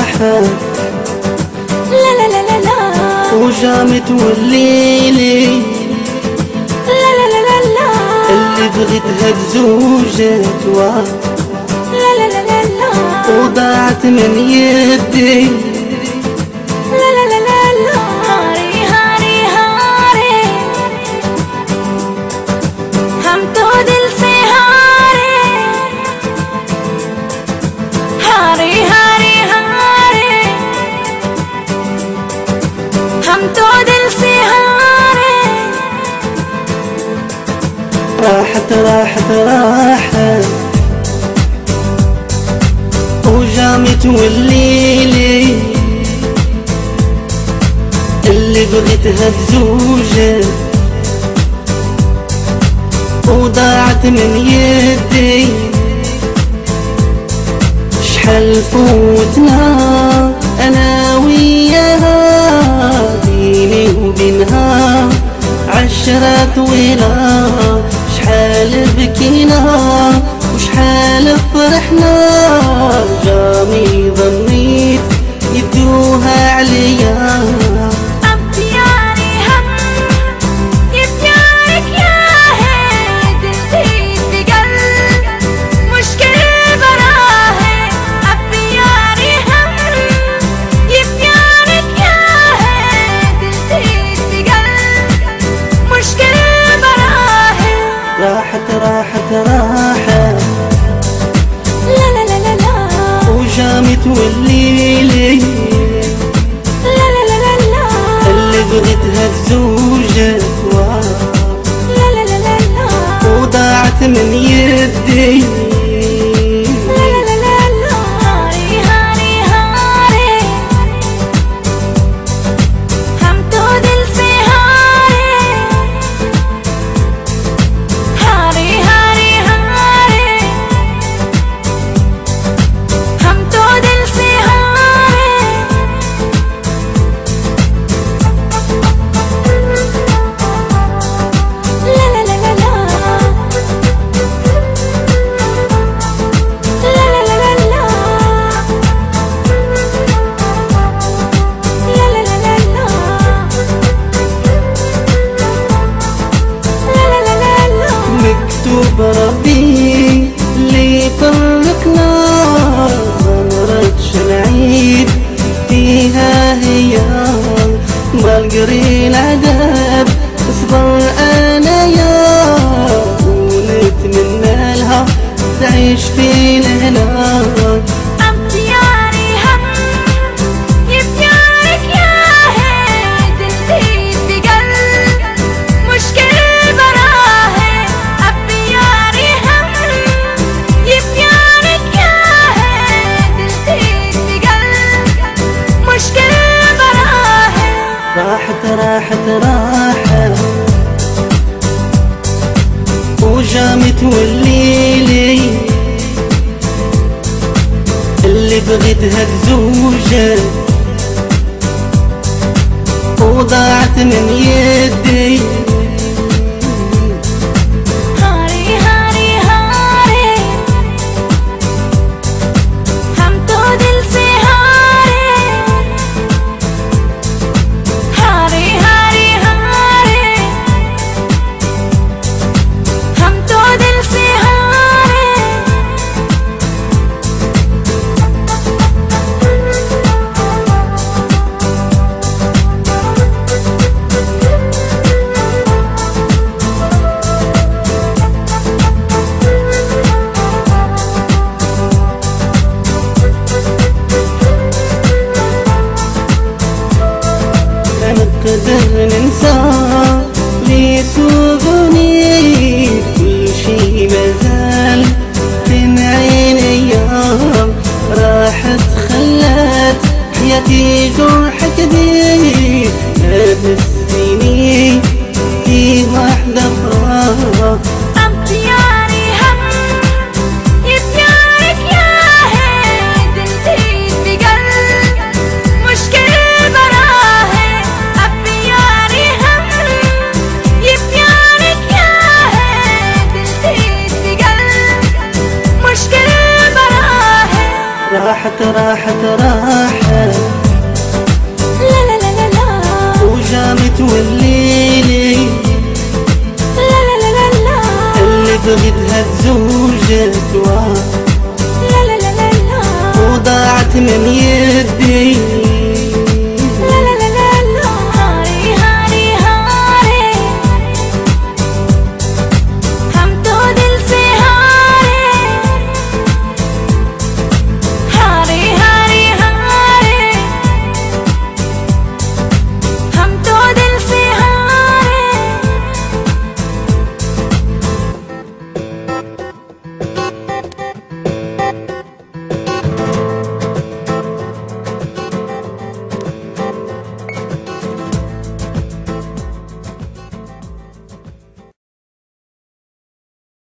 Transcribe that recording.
راحة لا لا لا لا لا وجامت والليلي لا لا لا لا لا اللي بغيتها تزوجت لا لا لا لا لا وضاعت من يدي لا لا لا لا لا هاري هاري هاري हम तो दिल से हारे हारे हारे हारे हम तो दिल से हारे راحت راحت راحت وجامت والليلي اللي بغيتها تزوجت وضاعت من يدي شحال فوتنا انا وياها بيني وبينها عشرة طويلة شحال بكينا وشحال فرحنا جامي ظنيت يدوها عليا راحت راحت راحت لا لا لا لا لا وجامت والليلي لا لا لا لا لا اللي بغيتها تزوجت لا لا لا لا لا وضاعت من يدي لا لا لا لا لا هاري هاري هاري हम तो दिल से हारे हारे हारे हारे हम तो दिल से हारे ला ला ला ला ला ला ला ला ला ला ला ला ला ला ला لا لا لا لا مكتوب ربي اللي فرقنا ما نردش نعيد فيها هي ما نقري العذاب اصبر انا يا ونتمنى لها تعيش في الهنا अब प्यारे हम ये प्यार क्या है दिल से बिगल मुश्किल बना है अब प्यारे हम ये प्यार क्या है दिल से बिगल मुश्किल बना है راحت راحت راحت وجامت والليلي اللي بغيتها تزوجت وضاعت من يدي हारे हारे हारे हम तो दिल से हारे हारे हारे हारे हम तो दिल से हारे نقدر ننسى ليسوغني كل شي مازال بين عيني راحت خلت حياتي جرح كبير هتسيني في واحدة أخرى अब प्यारे हम ये प्यार क्या है दिल से बिगल मुश्किल बना है अब प्यारे हम ये प्यार क्या है दिल से बिगल मुश्किल बना है راحت راحت راحت واحد لا لا لا لا لا وجامت والليلي لا لا لا لا لا اللي بغدها تزوجت لا لا لا لا لا وضاعت من يد